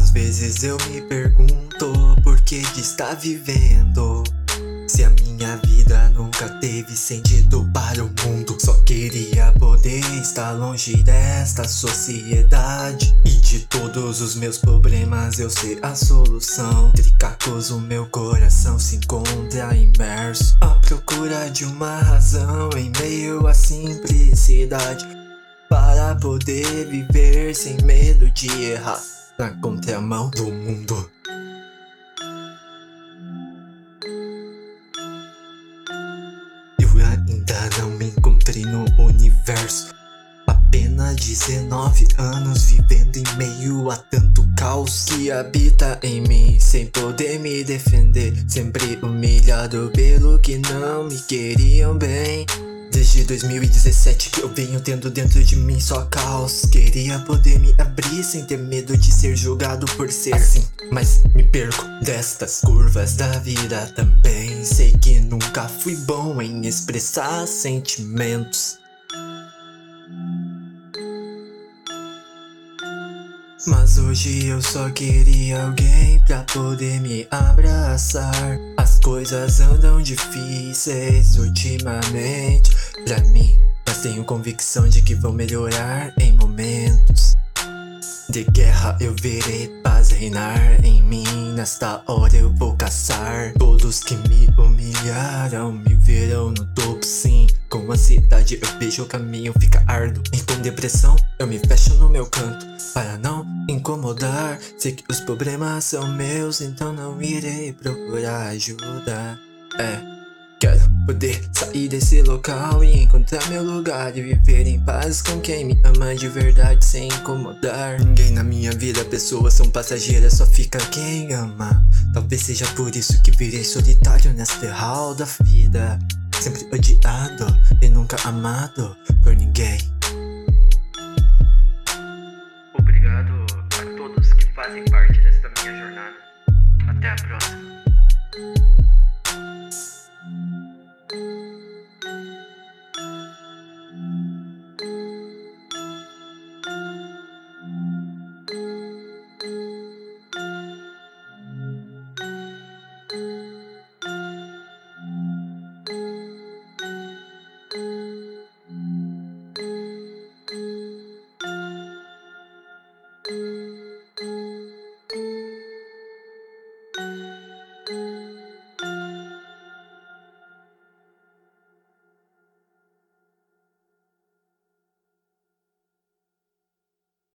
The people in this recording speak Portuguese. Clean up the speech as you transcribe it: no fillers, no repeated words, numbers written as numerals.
Às vezes eu me pergunto por que de estar vivendo, se a minha vida nunca teve sentido para o mundo. Só queria poder estar longe desta sociedade e de todos os meus problemas eu ser a solução. Tricacos, o meu coração se encontra imerso à procura de uma razão em meio à simplicidade, para poder viver sem medo de errar na contramão do mundo. Eu ainda não me encontrei no universo. Apenas 19 anos vivendo em meio a tanto caos que habita em mim, sem poder me defender, sempre humilhado pelo que não me queriam bem. Desde 2017 que eu venho tendo dentro de mim só caos. Queria poder me abrir sem ter medo de ser julgado por ser assim, mas me perco destas curvas da vida também. Sei que nunca fui bom em expressar sentimentos, mas hoje eu só queria alguém pra poder me abraçar. As coisas andam difíceis ultimamente pra mim, mas tenho convicção de que vão melhorar em momentos de guerra. Eu verei paz reinar em mim. Nesta hora eu vou caçar todos que me humilharam, me verão no topo sim. Com ansiedade eu vejo o caminho fica árduo, e com depressão eu me fecho no meu canto para não incomodar. Sei que os problemas são meus, então não irei procurar ajuda. Quero poder sair desse local e encontrar meu lugar e viver em paz com quem me ama de verdade sem incomodar ninguém na minha vida. Pessoas são passageiras, só fica quem ama. Talvez seja por isso que virei solitário nesta hall da vida, sempre odiado e nunca amado por ninguém. Obrigado a todos que fazem parte desta minha jornada. Até a próxima.